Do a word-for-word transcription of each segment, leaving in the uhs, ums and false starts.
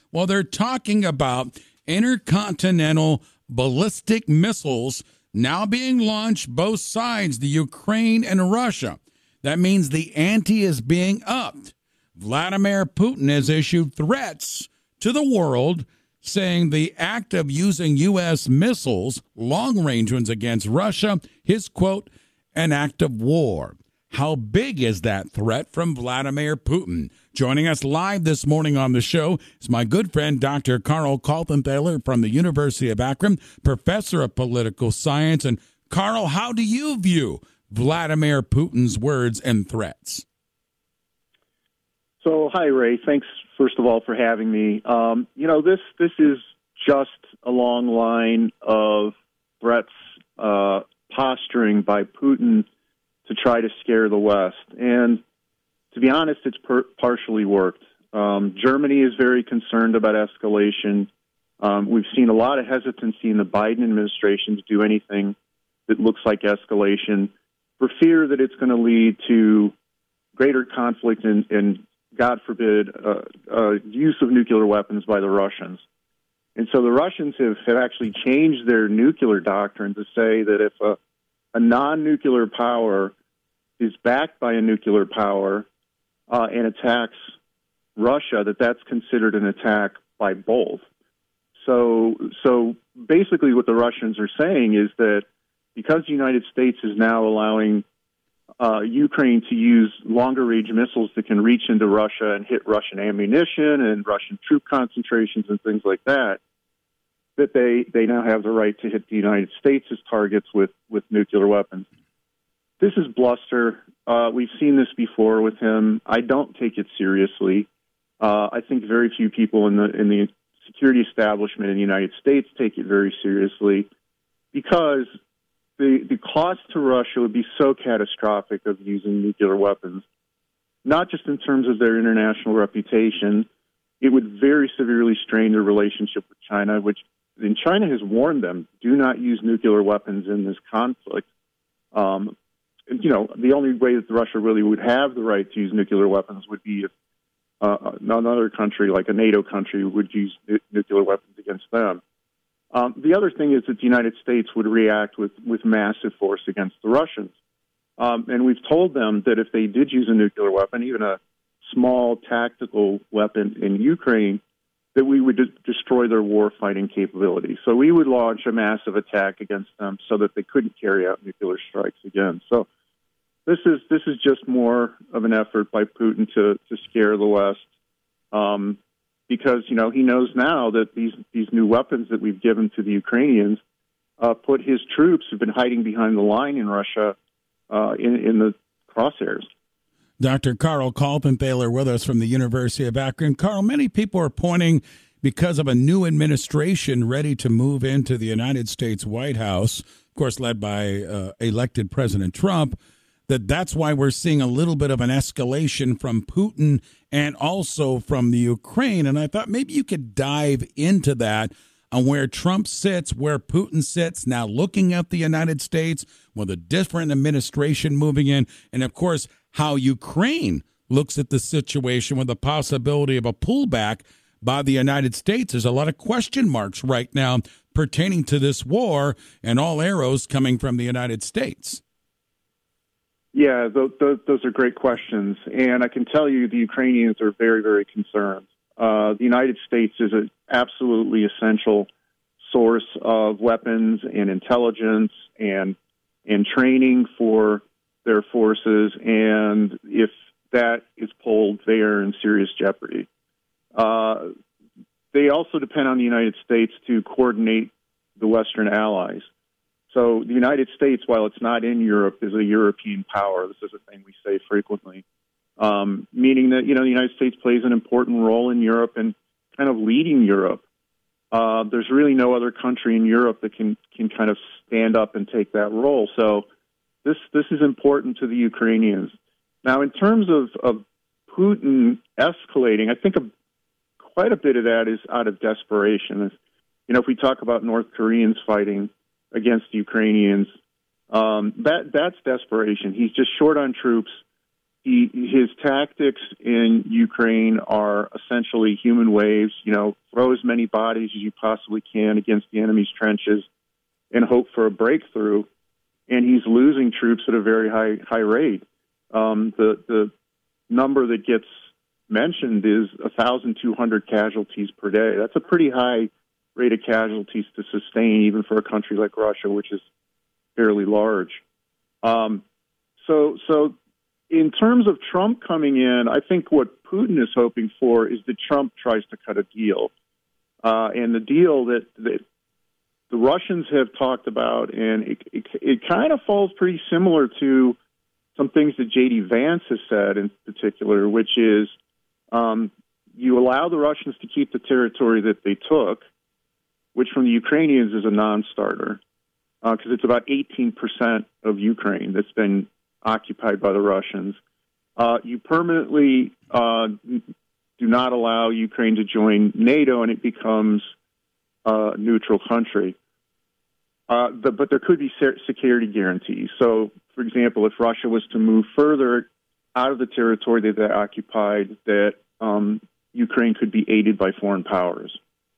Well, they're talking about intercontinental ballistic missiles now being launched both sides, the Ukraine and Russia. That means the ante is being upped. Vladimir Putin has issued threats to the world, saying the act of using U S missiles, long-range ones, against Russia is, quote, an act of war. How big is that threat from Vladimir Putin? Joining us live this morning on the show is my good friend, Doctor Carl Kaltenthaler from the University of Akron, professor of political science. And Carl, how do you view Vladimir Putin's words and threats? So, hi, Ray. Thanks, first of all, for having me. Um, you know, this this is just a long line of threats, uh, posturing by Putin to try to scare the West. And to be honest, it's per- partially worked. Um, Germany is very concerned about escalation. Um, we've seen a lot of hesitancy in the Biden administration to do anything that looks like escalation for fear that it's going to lead to greater conflict and, and God forbid, uh, uh, use of nuclear weapons by the Russians. And so the Russians have, have actually changed their nuclear doctrine to say that if a, a non-nuclear power is backed by a nuclear power uh, and attacks Russia, that that's considered an attack by both. So, so basically what the Russians are saying is that because the United States is now allowing uh, Ukraine to use longer-range missiles that can reach into Russia and hit Russian ammunition and Russian troop concentrations and things like that, that they, they now have the right to hit the United States' targets with, with nuclear weapons. This is bluster. Uh, we've seen this before with him. I don't take it seriously. Uh, I think very few people in the in the security establishment in the United States take it very seriously because the the cost to Russia would be so catastrophic of using nuclear weapons, not just in terms of their international reputation. It would very severely strain their relationship with China, which and China has warned them, do not use nuclear weapons in this conflict. Um, and, you know, the only way that Russia really would have the right to use nuclear weapons would be if uh, another country, like a NATO country, would use nu- nuclear weapons against them. Um, the other thing is that the United States would react with, with massive force against the Russians. Um, and we've told them that if they did use a nuclear weapon, even a small tactical weapon in Ukraine, that we would de- destroy their war-fighting capability. So we would launch a massive attack against them so that they couldn't carry out nuclear strikes again. So this is this is just more of an effort by Putin to, to scare the West, um, because you know he knows now that these these new weapons that we've given to the Ukrainians uh, put his troops who've been hiding behind the line in Russia uh, in, in the crosshairs. Doctor Carl Kaltenthaler with us from the University of Akron. Carl, many people are pointing, because of a new administration ready to move into the United States White House, of course led by uh, elected President Trump, that that's why we're seeing a little bit of an escalation from Putin and also from the Ukraine. And I thought maybe you could dive into that on where Trump sits, where Putin sits, now looking at the United States with a different administration moving in, and of course how Ukraine looks at the situation with the possibility of a pullback by the United States. There's a lot of question marks right now pertaining to this war and all arrows coming from the United States. Yeah, th- th- those are great questions. And I can tell you the Ukrainians are very, very concerned. Uh, the United States is an absolutely essential source of weapons and intelligence and and training for their forces, and if that is pulled, they are in serious jeopardy. Uh, they also depend on the United States to coordinate the Western allies. So the United States, while it's not in Europe, is a European power. This is a thing we say frequently, um, meaning that, you know, the United States plays an important role in Europe and kind of leading Europe. Uh, there's really no other country in Europe that can, can kind of stand up and take that role. So This this is important to the Ukrainians. Now, in terms of, of Putin escalating, I think a, quite a bit of that is out of desperation. You know, if we talk about North Koreans fighting against Ukrainians, um, that that's desperation. He's just short on troops. he his tactics in Ukraine are essentially human waves. You know, throw as many bodies as you possibly can against the enemy's trenches and hope for a breakthrough. And he's losing troops at a very high high rate. Um, the the number that gets mentioned is one thousand two hundred casualties per day. That's a pretty high rate of casualties to sustain, even for a country like Russia, which is fairly large. Um, so, so in terms of Trump coming in, I think what Putin is hoping for is that Trump tries to cut a deal. Uh, and the deal that, that the Russians have talked about, and it, it, it kind of falls pretty similar to some things that J D Vance has said in particular, which is um, you allow the Russians to keep the territory that they took, which from the Ukrainians is a non-starter, because uh, it's about eighteen percent of Ukraine that's been occupied by the Russians. Uh, you permanently uh, do not allow Ukraine to join NATO, and it becomes a neutral country. Uh, the, but there could be security guarantees. So, for example, if Russia was to move further out of the territory that they occupied, that um, Ukraine could be aided by foreign powers.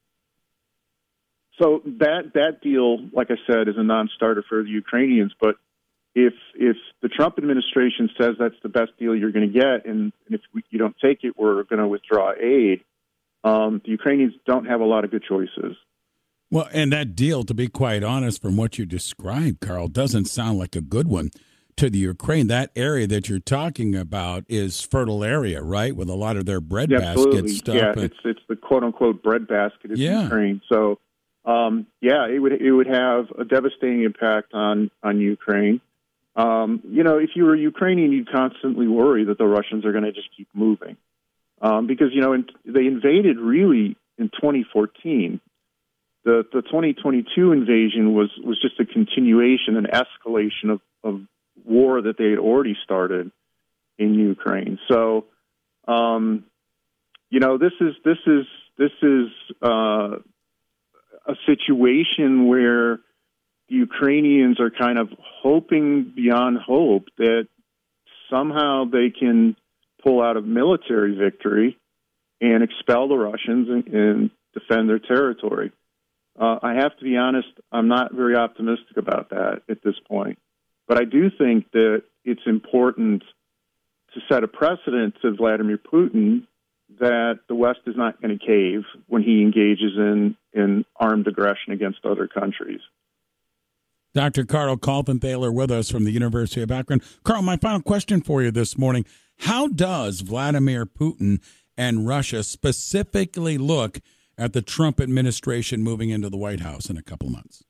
So that that deal, like I said, is a non-starter for the Ukrainians. But if if the Trump administration says that's the best deal you're going to get, and, and if we, you don't take it, we're going to withdraw aid, um, the Ukrainians don't have a lot of good choices. Well, and that deal, to be quite honest, from what you described, Carl, doesn't sound like a good one to the Ukraine. That area that you're talking about is fertile area, right, with a lot of their bread yeah, basket absolutely. stuff. Yeah, and, it's it's the quote-unquote bread basket of yeah. Ukraine. So, um, yeah, it would it would have a devastating impact on, on Ukraine. Um, you know, if you were Ukrainian, you'd constantly worry that the Russians are going to just keep moving. Um, because, you know, in, they invaded really in twenty fourteen. The the twenty twenty-two invasion was, was just a continuation, an escalation of, of war that they had already started in Ukraine. So, um, you know, this is this is this is uh, a situation where the Ukrainians are kind of hoping beyond hope that somehow they can pull out a military victory and expel the Russians and, and defend their territory. Uh, I have to be honest, I'm not very optimistic about that at this point. But I do think that it's important to set a precedent to Vladimir Putin that the West is not going to cave when he engages in, in armed aggression against other countries. Doctor Carl Kaltenthaler with us from the University of Akron. Carl, my final question for you this morning. How does Vladimir Putin and Russia specifically look at the Trump administration moving into the White House in a couple of months?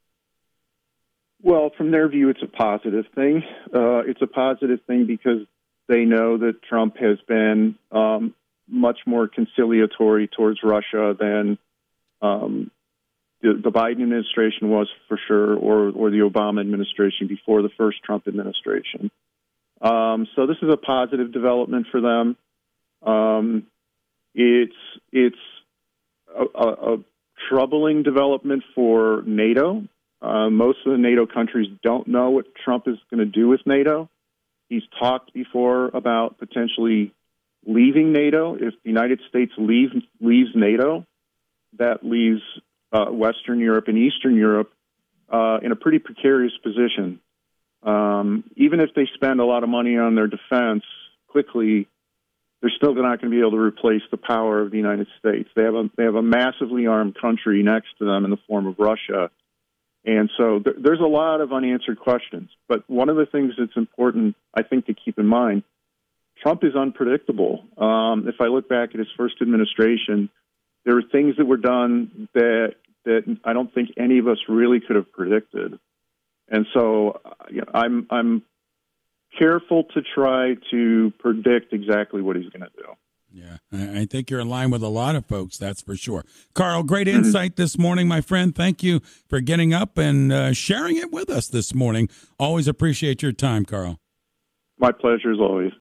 Well, from their view, it's a positive thing. Uh, it's a positive thing because they know that Trump has been um, much more conciliatory towards Russia than um, the, the Biden administration was, for sure, or, or the Obama administration before the first Trump administration. Um, so this is a positive development for them. Um, it's it's A, a, a troubling development for NATO. Uh, most of the NATO countries don't know what Trump is going to do with NATO. He's talked before about potentially leaving NATO. If the United States leave, leaves NATO, that leaves uh, Western Europe and Eastern Europe uh, in a pretty precarious position. Um, even if they spend a lot of money on their defense quickly, they're still not going to be able to replace the power of the United States. They have a they have a massively armed country next to them in the form of Russia. And so th- there's a lot of unanswered questions. But one of the things that's important, I think, to keep in mind, Trump is unpredictable. Um, if I look back at his first administration, there were things that were done that that I don't think any of us really could have predicted. And so uh, you know, I'm I'm careful to try to predict exactly what he's going to do. Yeah, I think you're in line with a lot of folks, that's for sure. Carl, great insight this morning, my friend. Thank you for getting up and uh, sharing it with us this morning. Always appreciate your time, Carl. My pleasure as always.